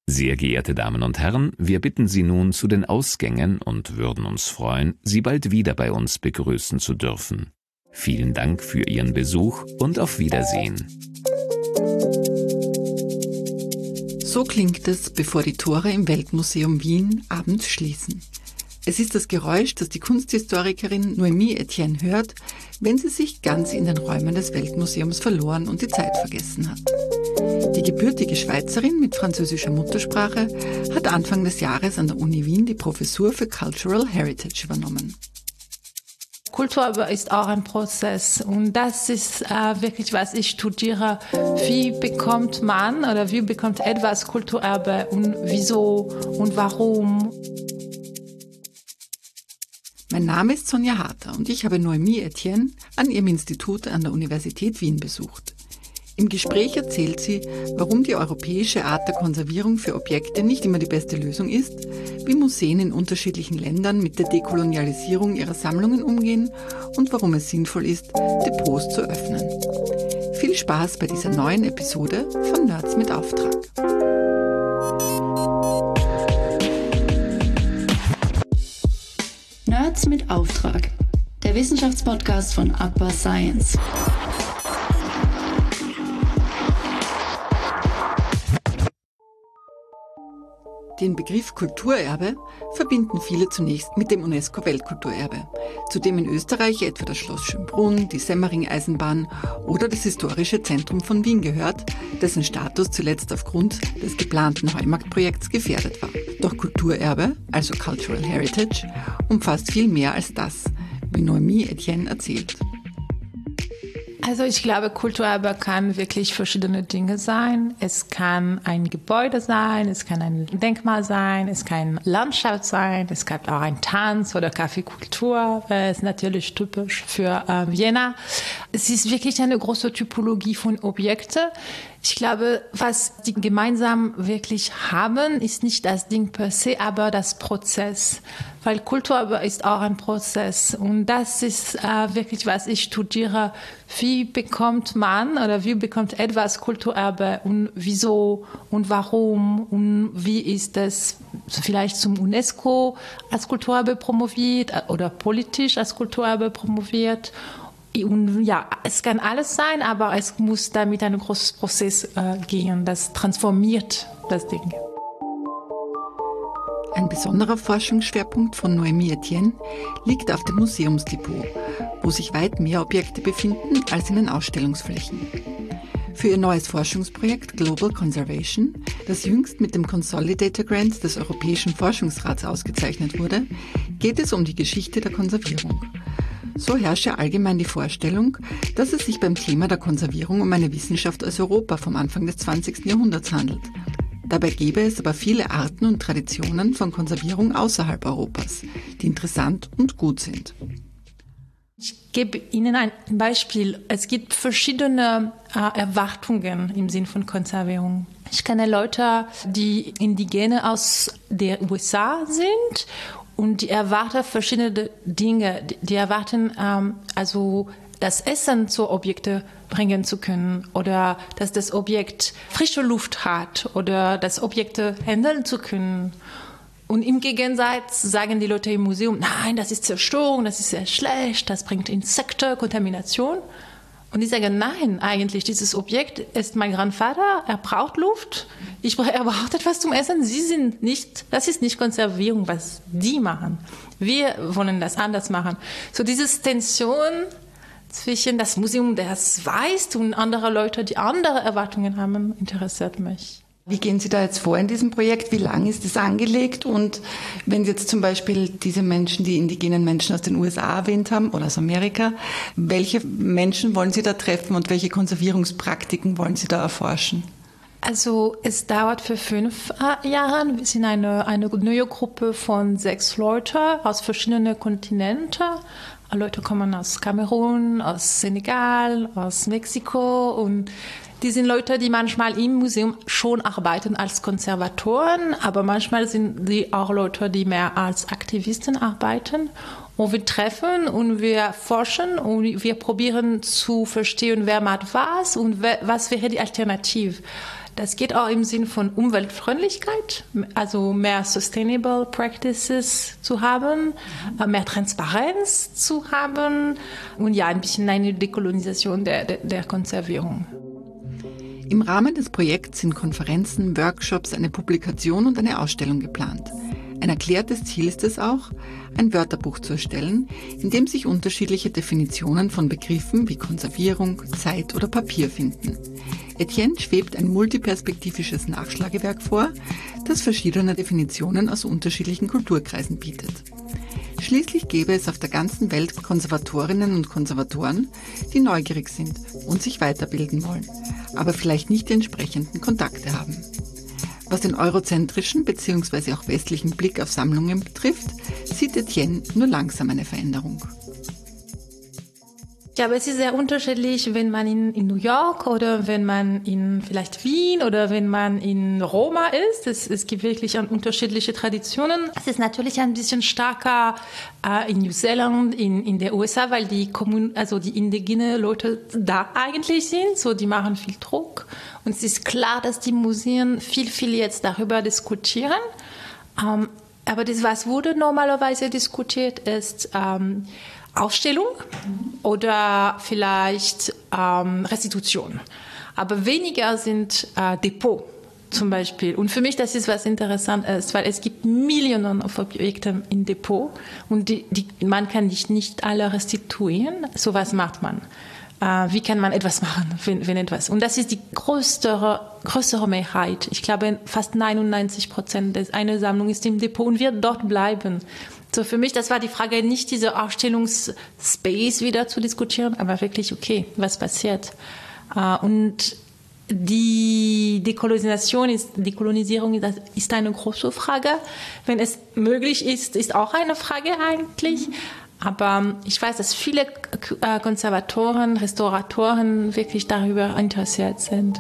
Sehr geehrte Damen und Herren, wir bitten Sie nun zu den Ausgängen und würden uns freuen, Sie bald wieder bei uns begrüßen zu dürfen. Vielen Dank für Ihren Besuch und auf Wiedersehen. So klingt es, bevor die Tore im Weltmuseum Wien abends schließen. Es ist das Geräusch, das die Kunsthistorikerin Noémie Etienne hört, wenn sie sich ganz in den Räumen des Weltmuseums verloren und die Zeit vergessen hat. Die gebürtige Schweizerin mit französischer Muttersprache hat Anfang des Jahres an der Uni Wien die Professur für Cultural Heritage übernommen. Kulturerbe ist auch ein Prozess und das ist wirklich, was ich studiere. Wie bekommt man oder wie bekommt etwas Kulturerbe und wieso und warum? Mein Name ist Sonja Harter und ich habe Noémie Etienne an ihrem Institut an der Universität Wien besucht. Im Gespräch erzählt sie, warum die europäische Art der Konservierung für Objekte nicht immer die beste Lösung ist, wie Museen in unterschiedlichen Ländern mit der Dekolonialisierung ihrer Sammlungen umgehen und warum es sinnvoll ist, Depots zu öffnen. Viel Spaß bei dieser neuen Episode von Nerds mit Auftrag. Nerds mit Auftrag, der Wissenschaftspodcast von Aqua Science. Den Begriff Kulturerbe verbinden viele zunächst mit dem UNESCO-Weltkulturerbe, zu dem in Österreich etwa das Schloss Schönbrunn, die Semmering-Eisenbahn oder das Historische Zentrum von Wien gehört, dessen Status zuletzt aufgrund des geplanten Heumarktprojekts gefährdet war. Doch Kulturerbe, also Cultural Heritage, umfasst viel mehr als das, wie Noémie Etienne erzählt. Also ich glaube, Kulturerbe kann wirklich verschiedene Dinge sein. Es kann ein Gebäude sein, es kann ein Denkmal sein, es kann Landschaft sein, es kann auch ein Tanz oder Kaffeekultur. Das ist natürlich typisch für Jena. Es ist wirklich eine große Typologie von Objekten. Ich glaube, was die gemeinsam wirklich haben, ist nicht das Ding per se, aber das Prozess. Weil Kulturerbe ist auch ein Prozess. Und das ist wirklich, was ich studiere. Wie bekommt man oder wie bekommt etwas Kulturerbe und wieso und warum und wie ist es vielleicht zum UNESCO als Kulturerbe promoviert oder politisch als Kulturerbe promoviert? Und ja, es kann alles sein, aber es muss damit ein großes Prozess gehen, das transformiert das Ding. Ein besonderer Forschungsschwerpunkt von Noémie Etienne liegt auf dem Museumsdepot, wo sich weit mehr Objekte befinden als in den Ausstellungsflächen. Für ihr neues Forschungsprojekt Global Conservation, das jüngst mit dem Consolidator Grant des Europäischen Forschungsrats ausgezeichnet wurde, geht es um die Geschichte der Konservierung. So herrsche allgemein die Vorstellung, dass es sich beim Thema der Konservierung um eine Wissenschaft aus Europa vom Anfang des 20. Jahrhunderts handelt. Dabei gäbe es aber viele Arten und Traditionen von Konservierung außerhalb Europas, die interessant und gut sind. Ich gebe Ihnen ein Beispiel. Es gibt verschiedene Erwartungen im Sinn von Konservierung. Ich kenne Leute, die Indigene aus den USA sind und die erwarten verschiedene Dinge. Die erwarten also das Essen zu Objekte bringen zu können oder dass das Objekt frische Luft hat oder das Objekte handeln zu können. Und im Gegensatz sagen die Leute im Museum, nein, das ist Zerstörung, das ist sehr schlecht, das bringt Insekten, Kontamination. Und die sagen, nein, eigentlich, dieses Objekt ist mein Grandvater, er braucht Luft, er braucht etwas zum Essen. Das ist nicht Konservierung, was die machen. Wir wollen das anders machen. So diese Tension zwischen das Museum, das weiß, und andere Leute, die andere Erwartungen haben, interessiert mich. Wie gehen Sie da jetzt vor in diesem Projekt? Wie lang ist es angelegt? Und wenn Sie jetzt zum Beispiel diese Menschen, die indigenen Menschen aus den USA erwähnt haben oder aus Amerika, welche Menschen wollen Sie da treffen und welche Konservierungspraktiken wollen Sie da erforschen? Also es dauert für 5 Jahre. Wir sind eine neue Gruppe von 6 Leuten aus verschiedenen Kontinenten. Leute kommen aus Kamerun, aus Senegal, aus Mexiko und die sind Leute, die manchmal im Museum schon arbeiten als Konservatoren, aber manchmal sind die auch Leute, die mehr als Aktivisten arbeiten. wo wir treffen und wir forschen und wir probieren zu verstehen, wer macht was und was wäre die Alternative. Das geht auch im Sinn von Umweltfreundlichkeit, also mehr Sustainable Practices zu haben, mehr Transparenz zu haben und ja, ein bisschen eine Dekolonisation der Konservierung. Im Rahmen des Projekts sind Konferenzen, Workshops, eine Publikation und eine Ausstellung geplant. Ein erklärtes Ziel ist es auch, ein Wörterbuch zu erstellen, in dem sich unterschiedliche Definitionen von Begriffen wie Konservierung, Zeit oder Papier finden. Etienne schwebt ein multiperspektivisches Nachschlagewerk vor, das verschiedene Definitionen aus unterschiedlichen Kulturkreisen bietet. Schließlich gäbe es auf der ganzen Welt Konservatorinnen und Konservatoren, die neugierig sind und sich weiterbilden wollen, aber vielleicht nicht die entsprechenden Kontakte haben. Was den eurozentrischen bzw. auch westlichen Blick auf Sammlungen betrifft, sieht Etienne nur langsam eine Veränderung. Ja, aber es ist sehr unterschiedlich, wenn man in New York oder wenn man in vielleicht Wien oder wenn man in Roma ist. Es gibt wirklich unterschiedliche Traditionen. Es ist natürlich ein bisschen stärker in New Zealand, in der USA, weil die indigene Leute da eigentlich sind. So, die machen viel Druck. Und es ist klar, dass die Museen viel jetzt darüber diskutieren. Aber das, was wurde normalerweise diskutiert, ist Ausstellung oder vielleicht Restitution. Aber weniger sind Depot zum Beispiel. Und für mich, das ist was interessant ist, weil es gibt Millionen von Objekten in Depot und man kann nicht alle restituieren. So was macht man. Wie kann man etwas machen, wenn etwas? Und das ist die größere Mehrheit. Ich glaube, fast 99% einer Sammlung ist im Depot und wird dort bleiben. So, für mich, das war die Frage, nicht diese Ausstellungsspace wieder zu diskutieren, aber wirklich, okay, was passiert? Und die Dekolonisierung ist eine große Frage. Wenn es möglich ist auch eine Frage eigentlich. Aber ich weiß, dass viele Konservatoren, Restauratoren wirklich darüber interessiert sind.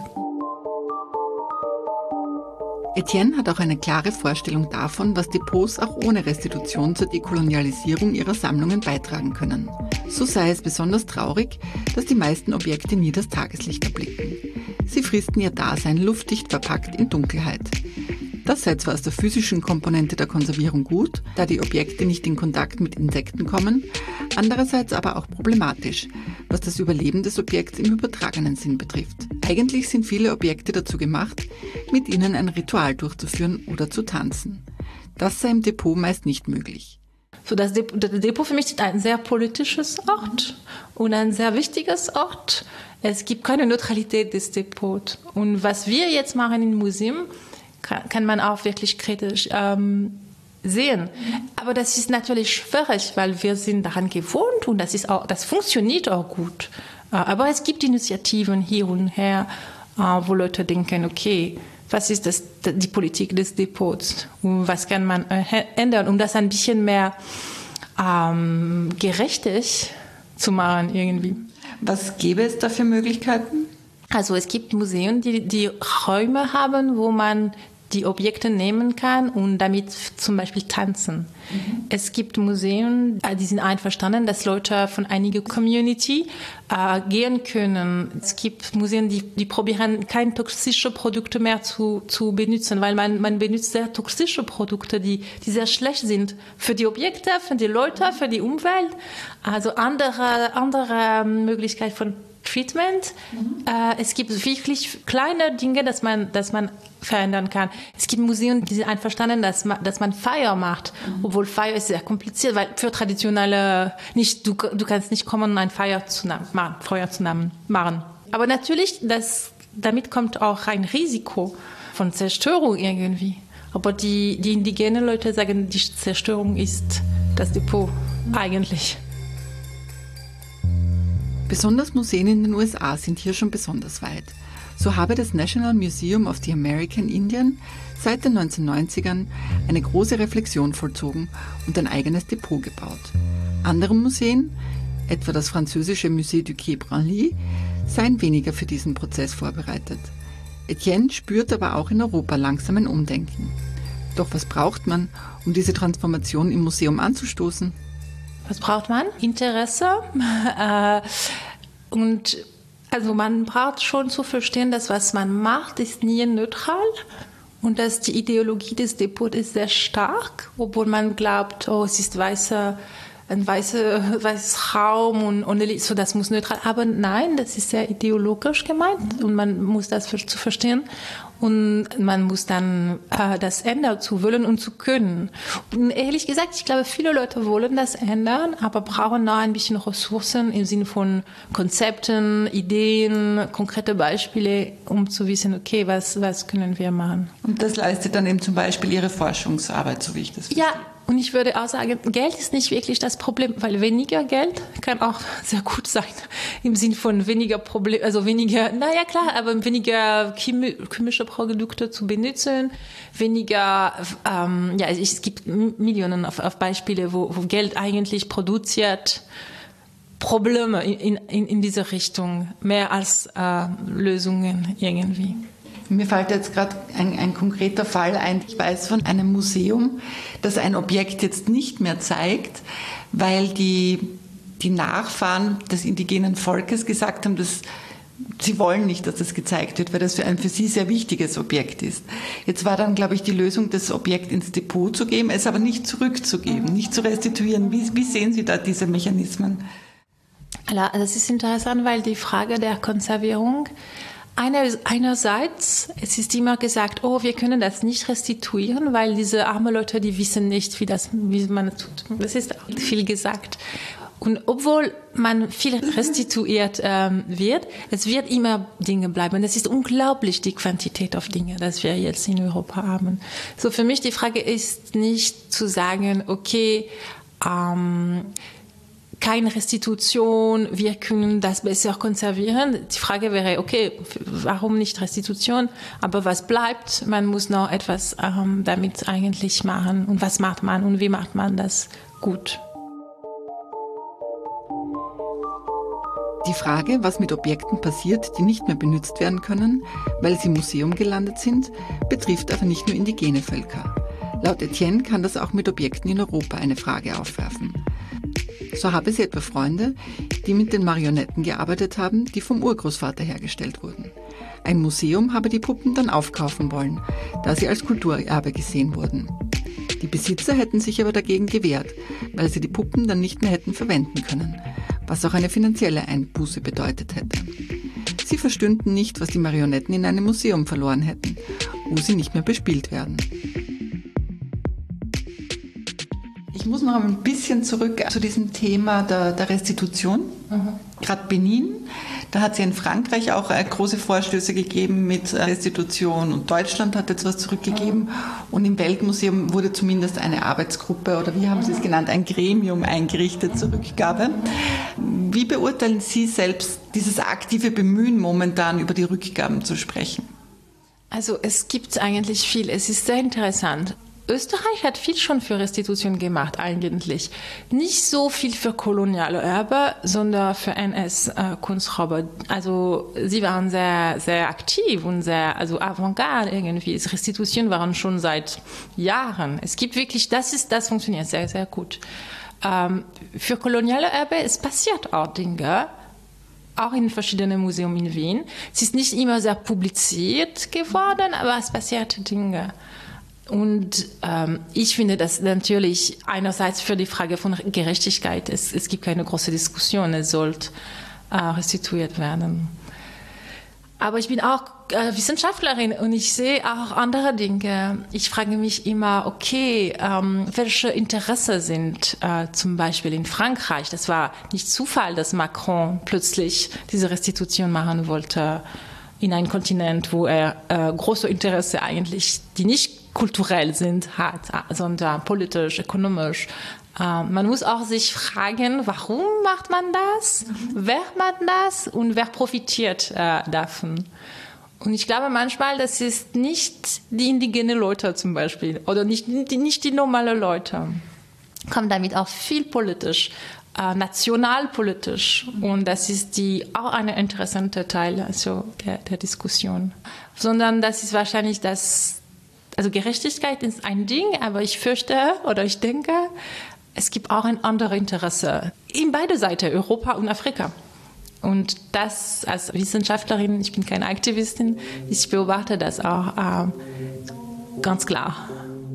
Etienne hat auch eine klare Vorstellung davon, was Depots auch ohne Restitution zur Dekolonialisierung ihrer Sammlungen beitragen können. So sei es besonders traurig, dass die meisten Objekte nie das Tageslicht erblicken. Sie fristen ihr Dasein luftdicht verpackt in Dunkelheit. Das sei zwar aus der physischen Komponente der Konservierung gut, da die Objekte nicht in Kontakt mit Insekten kommen, andererseits aber auch problematisch, was das Überleben des Objekts im übertragenen Sinn betrifft. Eigentlich sind viele Objekte dazu gemacht, mit ihnen ein Ritual durchzuführen oder zu tanzen. Das sei im Depot meist nicht möglich. So, das Depot für mich ist ein sehr politisches Ort und ein sehr wichtiges Ort. Es gibt keine Neutralität des Depots. Und was wir jetzt machen im Museum, kann man auch wirklich kritisch sehen. Aber das ist natürlich schwierig, weil wir sind daran gewohnt und das funktioniert auch gut. Aber es gibt Initiativen hier und her, wo Leute denken, okay, was ist die Politik des Depots und was kann man ändern, um das ein bisschen mehr gerechtig zu machen irgendwie. Was gäbe es da für Möglichkeiten? Also es gibt Museen, die Räume haben, wo man die Objekte nehmen kann und damit zum Beispiel tanzen. Es gibt Museen, die sind einverstanden, dass Leute von einiger Community gehen können. Es gibt Museen, die probieren, keine toxischen Produkte mehr zu benutzen, weil man benutzt sehr toxische Produkte, die sehr schlecht sind für die Objekte, für die Leute, für die Umwelt. Also andere Möglichkeit von Treatment. Es gibt wirklich kleine Dinge, dass man verändern kann. Es gibt Museen, die sind einverstanden, dass man Feuer macht, obwohl Feuer ist sehr kompliziert, weil für traditionelle du kannst nicht kommen und ein Feuer zu machen. Aber natürlich, damit kommt auch ein Risiko von Zerstörung irgendwie. Aber die indigenen Leute sagen, die Zerstörung ist das Depot eigentlich. Besonders Museen in den USA sind hier schon besonders weit. So habe das National Museum of the American Indian seit den 1990ern eine große Reflexion vollzogen und ein eigenes Depot gebaut. Andere Museen, etwa das französische Musée du Quai Branly, seien weniger für diesen Prozess vorbereitet. Etienne spürt aber auch in Europa langsam ein Umdenken. Doch was braucht man, um diese Transformation im Museum anzustoßen? Was braucht man? Interesse. Und also man braucht schon zu verstehen, dass was man macht, ist nie neutral. Und dass die Ideologie des Depots ist sehr stark, obwohl man glaubt, oh, es ist ein weißes Raum und so, das muss neutral. Aber nein, das ist sehr ideologisch gemeint und man muss das zu verstehen. Und man muss dann das ändern zu wollen und zu können. Und ehrlich gesagt, ich glaube, viele Leute wollen das ändern, aber brauchen noch ein bisschen Ressourcen im Sinne von Konzepten, Ideen, konkrete Beispiele, um zu wissen, okay, was können wir machen. Und das leistet dann eben zum Beispiel Ihre Forschungsarbeit, so wie ich das verstehe. Ja. Und ich würde auch sagen, Geld ist nicht wirklich das Problem, weil weniger Geld kann auch sehr gut sein. Im Sinn von weniger Problem, also weniger, naja klar, aber weniger chemische Produkte zu benutzen, weniger, es gibt Millionen auf Beispiele, wo Geld eigentlich produziert Probleme in diese Richtung, mehr als Lösungen irgendwie. Mir fällt jetzt gerade ein konkreter Fall ein. Ich weiß von einem Museum, das ein Objekt jetzt nicht mehr zeigt, weil die Nachfahren des indigenen Volkes gesagt haben, dass sie wollen nicht, dass das gezeigt wird, weil das für sie sehr wichtiges Objekt ist. Jetzt war dann, glaube ich, die Lösung, das Objekt ins Depot zu geben, es aber nicht zurückzugeben, nicht zu restituieren. Wie sehen Sie da diese Mechanismen? Das ist interessant, weil die Frage der Konservierung einerseits, es ist immer gesagt, oh, wir können das nicht restituieren, weil diese armen Leute, die wissen nicht, wie man es tut. Das ist viel gesagt. Und obwohl man viel restituiert wird, es wird immer Dinge bleiben. Das ist unglaublich, die Quantität auf Dinge, das wir jetzt in Europa haben. So für mich die Frage ist nicht zu sagen, okay, keine Restitution, wir können das besser konservieren. Die Frage wäre, okay, warum nicht Restitution? Aber was bleibt? Man muss noch etwas damit eigentlich machen. Und was macht man und wie macht man das gut? Die Frage, was mit Objekten passiert, die nicht mehr benutzt werden können, weil sie im Museum gelandet sind, betrifft aber nicht nur indigene Völker. Laut Etienne kann das auch mit Objekten in Europa eine Frage aufwerfen. So habe sie etwa Freunde, die mit den Marionetten gearbeitet haben, die vom Urgroßvater hergestellt wurden. Ein Museum habe die Puppen dann aufkaufen wollen, da sie als Kulturerbe gesehen wurden. Die Besitzer hätten sich aber dagegen gewehrt, weil sie die Puppen dann nicht mehr hätten verwenden können, was auch eine finanzielle Einbuße bedeutet hätte. Sie verstünden nicht, was die Marionetten in einem Museum verloren hätten, wo sie nicht mehr bespielt werden. Ich muss noch ein bisschen zurück zu diesem Thema der Restitution. Gerade Benin, da hat es ja in Frankreich auch große Vorstöße gegeben mit Restitution und Deutschland hat jetzt was zurückgegeben und im Weltmuseum wurde zumindest eine Arbeitsgruppe oder wie haben Sie es genannt, ein Gremium eingerichtet zur Rückgabe. Wie beurteilen Sie selbst dieses aktive Bemühen momentan über die Rückgaben zu sprechen? Also es gibt eigentlich viel, es ist sehr interessant. Österreich hat viel schon für Restitution gemacht eigentlich. Nicht so viel für koloniale Erbe, sondern für NS-Kunstraube. Also sie waren sehr, sehr aktiv und sehr avantgarde irgendwie. Restitution waren schon seit Jahren. Es gibt wirklich, das funktioniert sehr, sehr gut. Für koloniale Erbe, es passiert auch Dinge. Auch in verschiedenen Museen in Wien. Es ist nicht immer sehr publiziert geworden, aber es passiert Dinge. Und ich finde das natürlich einerseits für die Frage von Gerechtigkeit, es gibt keine große Diskussion, es sollte restituiert werden. Aber ich bin auch Wissenschaftlerin und ich sehe auch andere Dinge. Ich frage mich immer, okay, welche Interessen sind zum Beispiel in Frankreich? Das war nicht Zufall, dass Macron plötzlich diese Restitution machen wollte in einem Kontinent, wo er große Interesse eigentlich, die nicht kulturell sind, hat, sondern politisch, ökonomisch. Man muss auch sich fragen, warum macht man das? Wer macht das? Und wer profitiert davon? Und ich glaube manchmal, das ist nicht die indigenen Leute zum Beispiel oder nicht die normalen Leute. Kommt damit auch viel politisch, nationalpolitisch. Und das ist auch ein interessanter Teil der Diskussion. Sondern das ist wahrscheinlich also Gerechtigkeit ist ein Ding, aber ich fürchte oder ich denke, es gibt auch ein anderes Interesse in beide Seiten, Europa und Afrika. Und das als Wissenschaftlerin, ich bin keine Aktivistin, ich beobachte das auch ganz klar.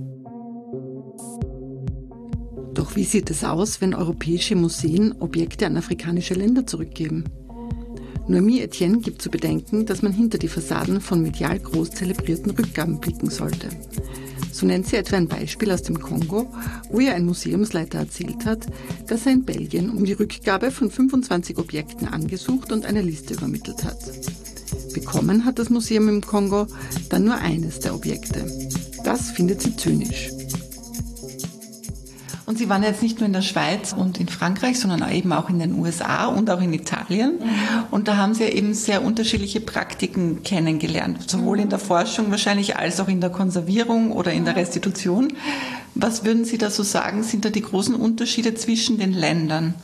Doch wie sieht es aus, wenn europäische Museen Objekte an afrikanische Länder zurückgeben? Noémie Etienne gibt zu bedenken, dass man hinter die Fassaden von medial groß zelebrierten Rückgaben blicken sollte. So nennt sie etwa ein Beispiel aus dem Kongo, wo ihr ein Museumsleiter erzählt hat, dass er in Belgien um die Rückgabe von 25 Objekten angesucht und eine Liste übermittelt hat. Bekommen hat das Museum im Kongo dann nur eines der Objekte. Das findet sie zynisch. Und Sie waren jetzt nicht nur in der Schweiz und in Frankreich, sondern eben auch in den USA und auch in Italien. Und da haben Sie ja eben sehr unterschiedliche Praktiken kennengelernt, sowohl in der Forschung wahrscheinlich als auch in der Konservierung oder in der Restitution. Was würden Sie da so sagen, sind da die großen Unterschiede zwischen den Ländern?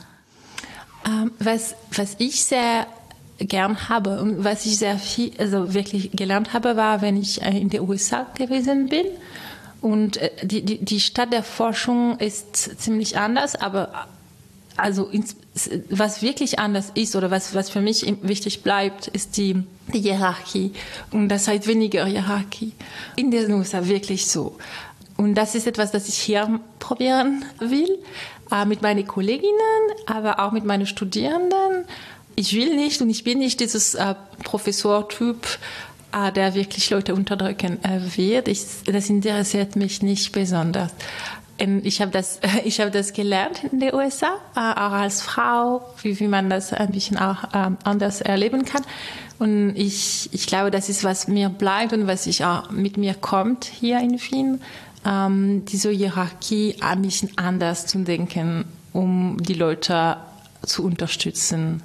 Was ich sehr gern habe und was ich sehr viel, also wirklich gelernt habe, war, wenn ich in den USA gewesen bin. Und die Stadt der Forschung ist ziemlich anders, aber also was wirklich anders ist oder was für mich wichtig bleibt, ist die Hierarchie. Und das heißt weniger Hierarchie. In den USA wirklich so. Und das ist etwas, das ich hier probieren will, mit meinen Kolleginnen, aber auch mit meinen Studierenden. Ich will nicht und ich bin nicht dieses Professortyp, der wirklich Leute unterdrücken wird. Das interessiert mich nicht besonders. Ich habe das gelernt in den USA, auch als Frau, wie man das ein bisschen auch anders erleben kann. Und ich glaube, das ist, was mir bleibt und was ich auch mit mir kommt hier in Wien, diese Hierarchie ein bisschen anders zu denken, um die Leute zu unterstützen.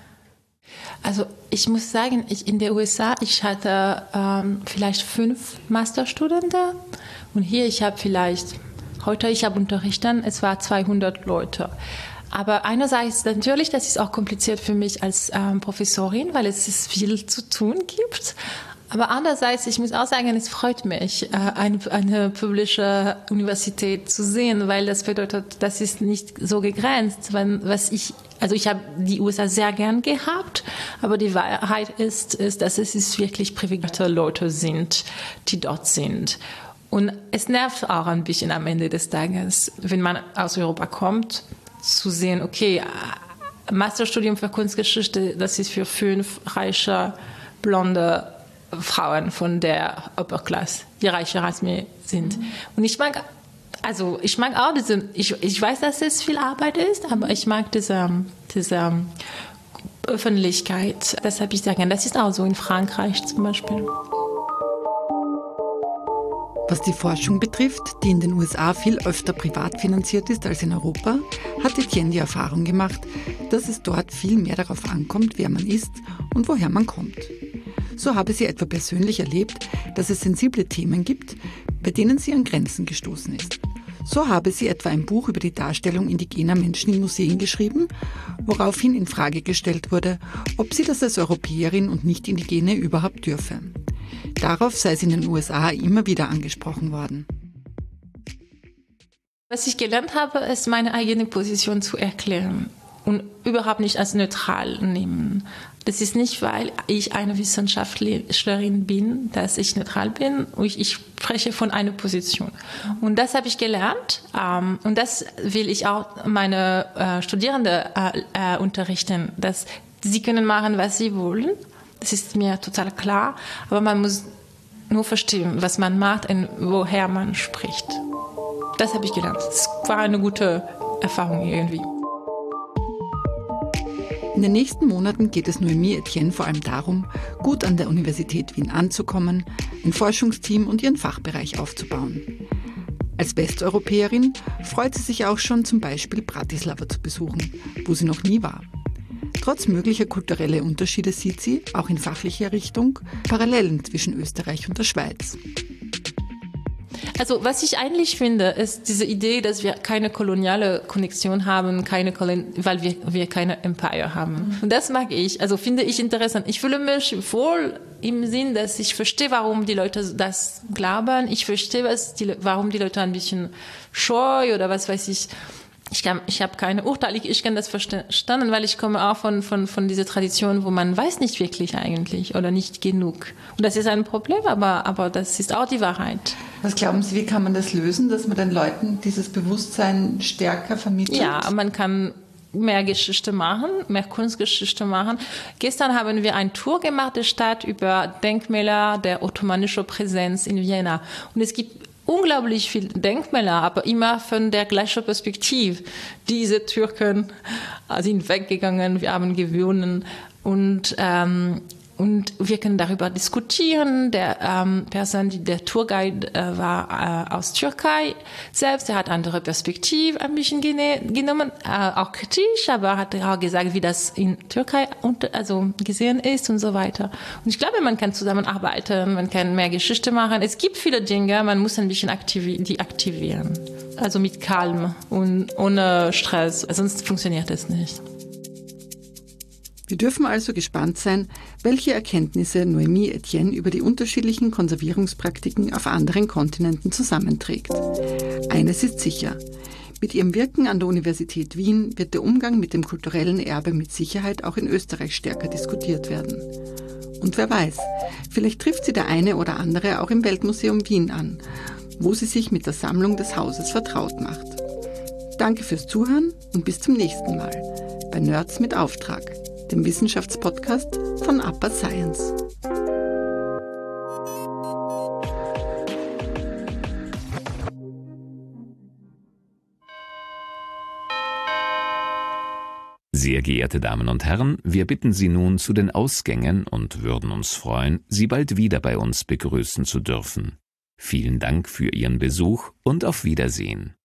Also ich muss sagen, in den USA, ich hatte vielleicht 5 Masterstudenten und hier ich habe unterrichtet, es war 200 Leute. Aber einerseits natürlich, das ist auch kompliziert für mich als Professorin, weil es viel zu tun gibt. Aber andererseits, ich muss auch sagen, es freut mich, eine publische Universität zu sehen, weil das bedeutet, das ist nicht so begrenzt. Ich habe die USA sehr gern gehabt, aber die Wahrheit ist, dass es wirklich privilegierte Leute sind, die dort sind. Und es nervt auch ein bisschen am Ende des Tages, wenn man aus Europa kommt, zu sehen, okay, Masterstudium für Kunstgeschichte, das ist für 5 reiche, blonde Frauen von der Upper Class, die reicher als mir sind. Und ich mag auch ich weiß, dass es viel Arbeit ist, aber ich mag diese Öffentlichkeit. Deshalb ich sage, das ist auch so in Frankreich zum Beispiel. Was die Forschung betrifft, die in den USA viel öfter privat finanziert ist als in Europa, hat Etienne die Erfahrung gemacht, dass es dort viel mehr darauf ankommt, wer man ist und woher man kommt. So habe sie etwa persönlich erlebt, dass es sensible Themen gibt, bei denen sie an Grenzen gestoßen ist. So habe sie etwa ein Buch über die Darstellung indigener Menschen in Museen geschrieben, woraufhin in Frage gestellt wurde, ob sie das als Europäerin und Nicht-Indigene überhaupt dürfe. Darauf sei sie in den USA immer wieder angesprochen worden. Was ich gelernt habe, ist, meine eigene Position zu erklären und überhaupt nicht als neutral nehmen. Das ist nicht, weil ich eine Wissenschaftlerin bin, dass ich neutral bin. Ich spreche von einer Position. Und das habe ich gelernt. Und das will ich auch meine Studierenden unterrichten, dass sie können machen, was sie wollen. Das ist mir total klar. Aber man muss nur verstehen, was man macht und woher man spricht. Das habe ich gelernt. Das war eine gute Erfahrung irgendwie. In den nächsten Monaten geht es Noémie Etienne vor allem darum, gut an der Universität Wien anzukommen, ein Forschungsteam und ihren Fachbereich aufzubauen. Als Westeuropäerin freut sie sich auch schon, zum Beispiel Bratislava zu besuchen, wo sie noch nie war. Trotz möglicher kultureller Unterschiede sieht sie, auch in fachlicher Richtung, Parallelen zwischen Österreich und der Schweiz. Also was ich eigentlich finde, ist diese Idee, dass wir keine koloniale Konnexion haben, weil wir keine Empire haben. Und das mag ich, also finde ich interessant. Ich fühle mich wohl im Sinn, dass ich verstehe, warum die Leute das glauben. Ich verstehe, warum die Leute ein bisschen scheu oder was weiß ich Ich habe keine Urteile, ich kann das verstanden, weil ich komme auch von dieser Tradition, wo man weiß nicht wirklich eigentlich oder nicht genug. Und das ist ein Problem, aber das ist auch die Wahrheit. Was glauben Sie, wie kann man das lösen, dass man den Leuten dieses Bewusstsein stärker vermittelt? Ja, man kann mehr Geschichte machen, mehr Kunstgeschichte machen. Gestern haben wir eine Tour gemacht der Stadt über Denkmäler der ottomanischen Präsenz in Vienna. Und es gibt unglaublich viele Denkmäler, aber immer von der gleichen Perspektive. Diese Türken sind weggegangen, wir haben gewonnen und wir können darüber diskutieren. Der Tourguide war aus Türkei selbst. Er hat andere Perspektive ein bisschen genommen, auch kritisch, aber hat auch gesagt, wie das in Türkei gesehen ist und so weiter. Und ich glaube, man kann zusammenarbeiten, man kann mehr Geschichte machen. Es gibt viele Dinge, man muss ein bisschen die aktivieren. Also mit Kalm und ohne Stress, sonst funktioniert es nicht. Wir dürfen also gespannt sein, welche Erkenntnisse Noémie Etienne über die unterschiedlichen Konservierungspraktiken auf anderen Kontinenten zusammenträgt. Eines ist sicher: Mit ihrem Wirken an der Universität Wien wird der Umgang mit dem kulturellen Erbe mit Sicherheit auch in Österreich stärker diskutiert werden. Und wer weiß, vielleicht trifft sie der eine oder andere auch im Weltmuseum Wien an, wo sie sich mit der Sammlung des Hauses vertraut macht. Danke fürs Zuhören und bis zum nächsten Mal bei Nerds mit Auftrag, dem Wissenschaftspodcast von Upper Science. Sehr geehrte Damen und Herren, wir bitten Sie nun zu den Ausgängen und würden uns freuen, Sie bald wieder bei uns begrüßen zu dürfen. Vielen Dank für Ihren Besuch und auf Wiedersehen.